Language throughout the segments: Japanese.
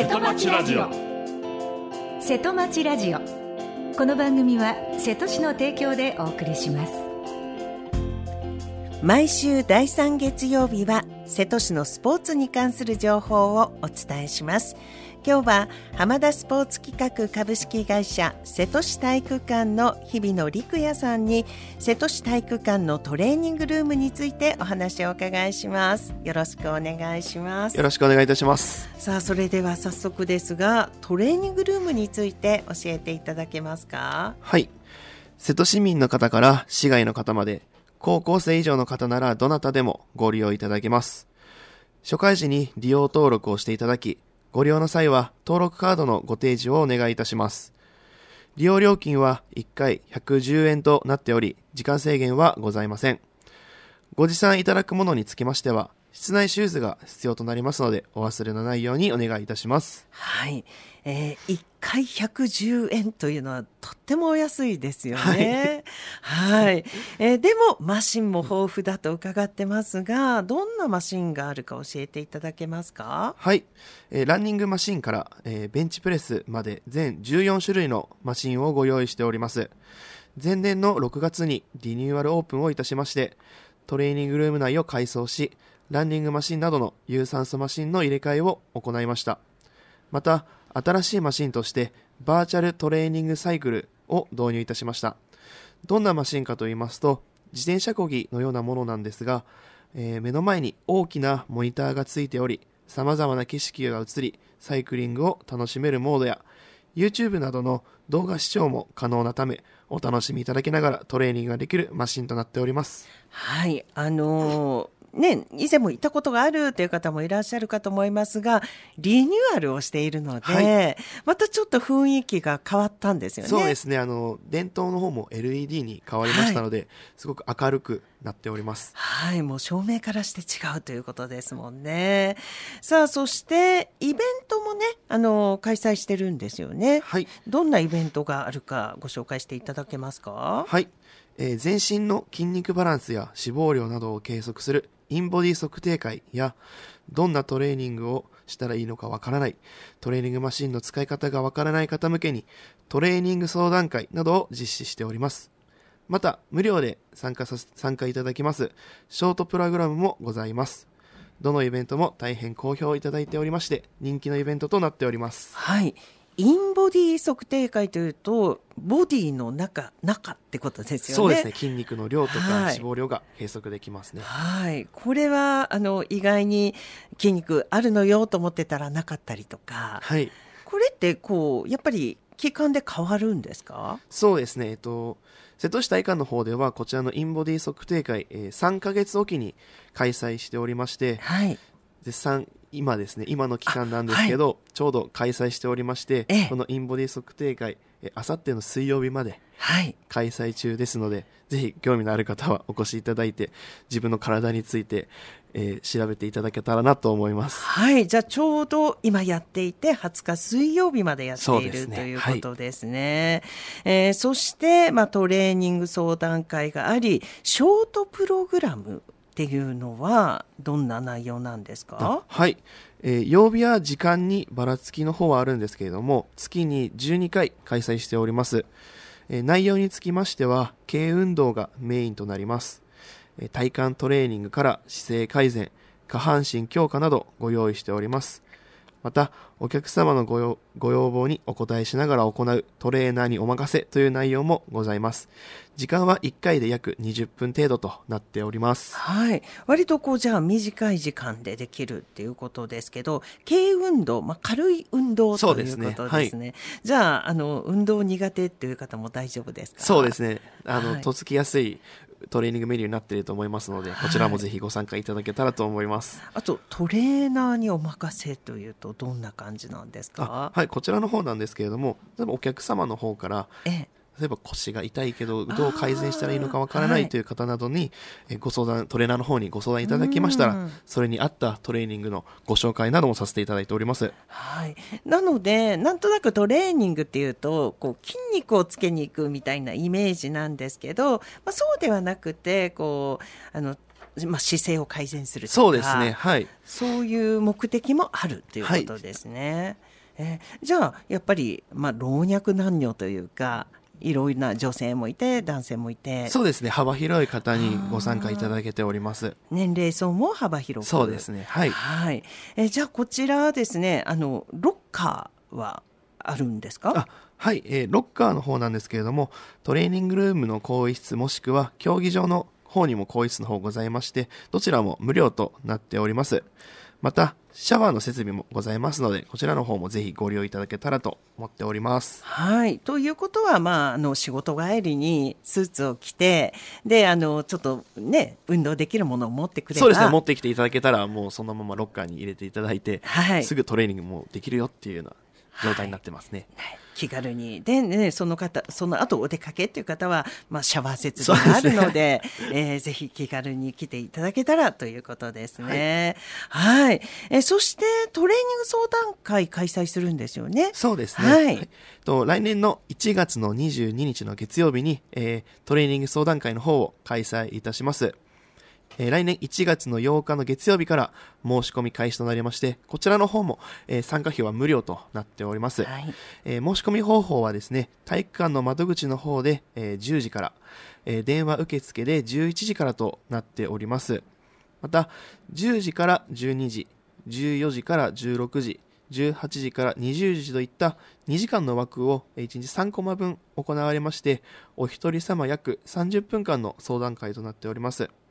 瀬戸町ラジオ。瀬戸町ラジオ。この番組は瀬戸市の提供でお送りします。 毎週第3月曜日は瀬戸市のスポーツに関する情報をお伝えします。今日は浜田スポーツ企画株式会社瀬戸市体育館の日比野陸也さんに瀬戸市体育館のトレーニングルームについてお話をお伺いします。よろしくお願いします。 よろしくお願いいたします。 さあ、それでは早速ですが、トレーニングルームについて教えていただけますか？ はい。瀬戸市民の方から市外の方まで、高校生以上の方ならどなたでもご利用いただけます。初回時に利用登録をしていただき、ご利用の際は登録カードのご提示をお願いいたします。利用料金は1回110円となっており、時間制限はございません。ご持参いただくものにつきましては、室内シューズが必要となりますので、お忘れのないようにお願いいたします。 はい。1回110円というのはとってもお安いですよね。はい。でもマシンも豊富だと伺ってますが、どんなマシンがあるか教えていただけますか？ はい。ランニングマシンから、ベンチプレスまで全14種類のマシンをご用意しております。前年の6月にリニューアルオープンをいたしまして、トレーニングルーム内を改装し、ランニングマシンなどの有酸素マシンの入れ替えを行いました。また、新しいマシンとしてバーチャルトレーニングサイクルを導入いたしました。どんなマシンかと言いますと、自転車漕ぎのようなものなんですが、目の前に大きなモニターがついており、様々な景色が映り、サイクリングを楽しめるモードや YouTube などの動画視聴も可能なため、お楽しみいただきながらトレーニングができるマシンとなっております。 はい。以前も行ったことがあるという方もいらっしゃるかと思いますが、リニューアルをしているので、はい、またちょっと雰囲気が変わったんですよね。 そうですね。電灯の方も LED に変わりましたので、はい、すごく明るくなっております。 はい。もう照明からして違うということですもんね。さあ、そしてイベントもね、開催してるんですよね。 はい。 どんなイベントがあるかご紹介していただけますか？ はい。全身の筋肉バランスや脂肪量などを計測するインボディ測定会や、どんなトレーニングをしたらいいのかわからない、トレーニングマシンの使い方がわからない方向けにトレーニング相談会などを実施しております。また無料で参加いただきますショートプログラムもございます。どのイベントも大変好評いただいておりまして、人気のイベントとなっております。 はい。インボディ測定会というと、ボディの中ってことですよね。 そうですね。筋肉の量とか脂肪量が計測できますね。 はい。これは意外に筋肉あるのよと思ってたらなかったりとか。 はい。 これってやっぱり期間で変わるんですか？ そうですね。瀬戸市体育館の方ではこちらのインボディ測定会、3ヶ月おきに開催しておりまして、 はい。 絶賛今ですね、今の期間なんですけど、ちょうど開催しておりまして、このインボディ測定会、あさっての水曜日まで開催中ですので、ぜひ興味のある方はお越しいただいて、自分の体について、調べていただけたらなと思います。 はい。じゃあちょうど今やっていて、20日水曜日までやっている、ということですね。はい。そして、トレーニング相談会があり、ショートプログラムっていうのはどんな内容なんですか？ はい。曜日や時間にばらつきの方はあるんですけれども、月に12回開催しております。内容につきましては、軽運動がメインとなります。体幹トレーニングから姿勢改善、下半身強化などご用意しております。また、お客様のご要望にお答えしながら行うトレーナーにお任せという内容もございます。時間は1回で約20分程度となっております。 はい。割とじゃあ短い時間でできるっていうことですけど、軽運動、軽い運動ということですね。そうですね。はい、じゃあ、運動苦手っていう方も大丈夫ですか？ そうですね。とっつきやすいトレーニングメニューになっていると思いますので、こちらもぜひご参加いただけたらと思います。 あとトレーナーにお任せというとどんな感じなんですか？ はい、こちらの方なんですけれども、例えばお客様の方から例えば腰が痛いけどどう改善したらいいのかわからないという方などにご相談、トレーナーの方にご相談いただきましたら、それに合ったトレーニングのご紹介などもさせていただいております。 はい。なのでなんとなくトレーニングっていうと筋肉をつけに行くみたいなイメージなんですけど、そうではなくて姿勢を改善するとか、 そうですね、はい、 そういう目的もあるということですね。 じゃあやっぱり、老若男女というかいろいろな女性もいて男性もいて、 そうですね、幅広い方にご参加いただけております。 年齢層も幅広く。 そうですね、はい、 はい。じゃあこちらですね、ロッカーはあるんですか？ はい、ロッカーの方なんですけれども、トレーニングルームの更衣室もしくは競技場の方にも更衣室の方ございまして、どちらも無料となっております。またシャワーの設備もございますので、こちらの方もぜひご利用いただけたらと思っております。 はい。ということは、仕事帰りにスーツを着て、で、ちょっとね、運動できるものを持ってくれば。 そうですね、持ってきていただけたら、もうそのままロッカーに入れていただいて、 はい、 すぐトレーニングもできるよっていうような状態になってますね。 はい、気軽に。で、ね、その後お出かけっていう方は、シャワー設備があるので、ぜひ気軽に来ていただけたらということですね。はい。そしてトレーニング相談会開催するんですよね。 そうですね。 はい。 来年の1月の22日の月曜日に、トレーニング相談会の方を開催いたします。来年1月の8日の月曜日から申し込み開始となりまして、こちらの方も、参加費は無料となっております。 はい。 申し込み方法はですね、体育館の窓口の方で、10時から、電話受付で11時からとなっております。また10時から12時、14時から16時、18時から20時といった2時間の枠を1日3コマ分行われまして、お一人様約30分間の相談会となっております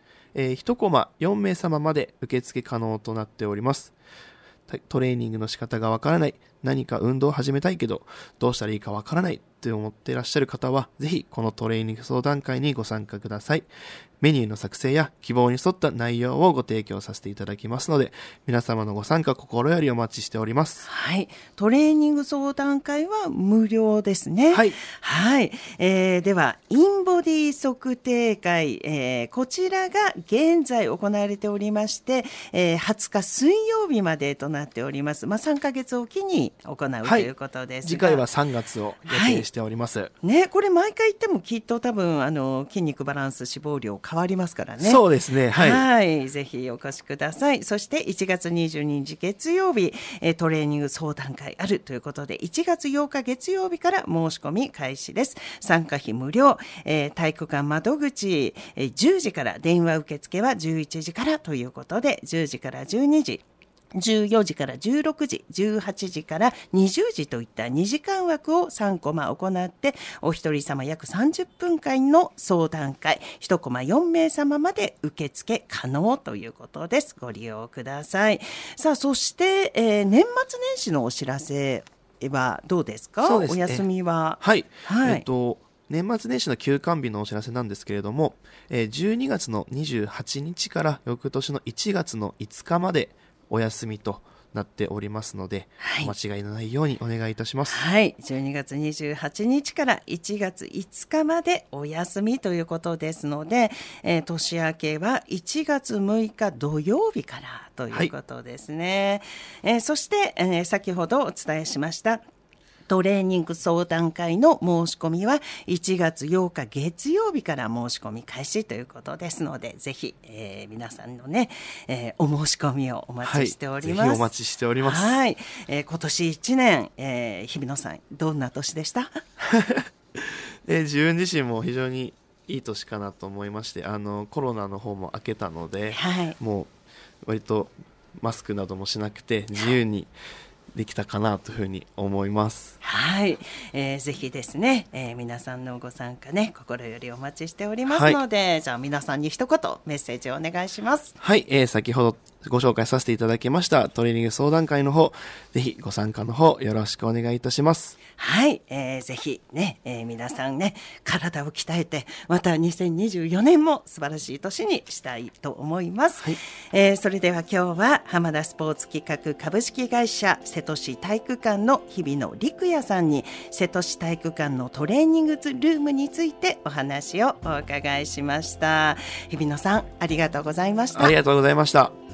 。1コマ4名様まで受付可能となっております。トレーニングの仕方がわからない、何か運動を始めたいけどどうしたらいいかわからないって思っていらっしゃる方は、ぜひこのトレーニング相談会にご参加ください。メニューの作成や希望に沿った内容をご提供させていただきますので、皆様のご参加心よりお待ちしております。 はい。トレーニング相談会は無料ですね。 はい。 はい。では、インボディ測定会、こちらが現在行われておりまして、20日水曜日までとなっております。3ヶ月おきに行うということですが、 次回は3月を予定しております。 ね、これ毎回言ってもきっと多分、筋肉バランス脂肪量変わりますからね。 そうですね。はい。 はい。ぜひお越しください。そして1月22日月曜日、トレーニング相談会あるということで、1月8日月曜日から申し込み開始です。参加費無料、体育館窓口、10時から、電話受付は11時からということで、10時から12時。14時から16時、18時から20時といった2時間枠を3コマ行って、お一人様約30分間の相談会、1コマ4名様まで受付可能ということです。ご利用ください。さあ、そして、年末年始のお知らせはどうですか？ そうですね。 お休みは。 はい。 はい。 年末年始の休館日のお知らせなんですけれども、12月の28日から翌年の1月の5日までお休みとなっておりますので、はい、間違いのないようにお願いいたします。 はい。12月28日から1月5日までお休みということですので、年明けは1月6日土曜日からということですね。はい。そして、先ほどお伝えしましたトレーニング相談会の申し込みは1月8日月曜日から申し込み開始ということですので、ぜひ、皆さんのね、お申し込みをお待ちしております。 はい、ぜひお待ちしております。 はい。今年1年、日比野さん、どんな年でした自分自身も非常にいい年かなと思いまして、コロナの方も明けたので、はい、もう割とマスクなどもしなくて自由にできたかなというふうに思います。 はい。ぜひですね、皆さんのご参加ね、心よりお待ちしておりますので、はい、じゃあ皆さんに一言メッセージをお願いします。 はい。先ほどご紹介させていただきましたトレーニング相談会の方、ぜひご参加の方よろしくお願いいたします。 はい。ぜひね、皆さんね、体を鍛えて、また2024年も素晴らしい年にしたいと思います。はい。それでは今日は浜田スポーツ企画株式会社瀬戸市体育館の日比野陸也さんに、瀬戸市体育館のトレーニングルームについてお話をお伺いしました。日比野さん、ありがとうございました。 ありがとうございました。